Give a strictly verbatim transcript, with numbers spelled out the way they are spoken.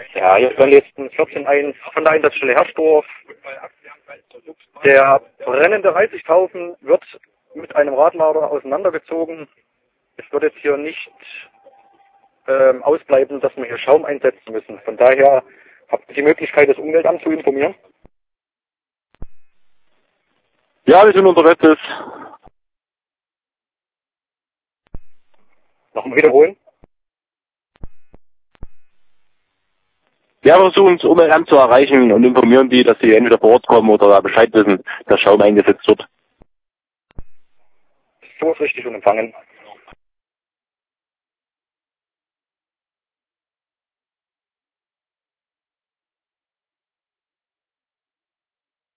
Ja, hier ist dann jetzt ein vierzehn eins von der Einsatzstelle Herrsdorf. Der brennende Reisigthaufen wird mit einem Radlader auseinandergezogen. Es wird jetzt hier nicht ähm, ausbleiben, dass wir hier Schaum einsetzen müssen. Von daher habt ihr die Möglichkeit, das Umweltamt zu informieren. Ja, wir sind unterwegs. Nochmal wiederholen. Wir versuchen das Umweltamt zu erreichen und informieren die, dass sie entweder vor Ort kommen oder da Bescheid wissen, dass Schaum eingesetzt wird. So ist richtig und empfangen.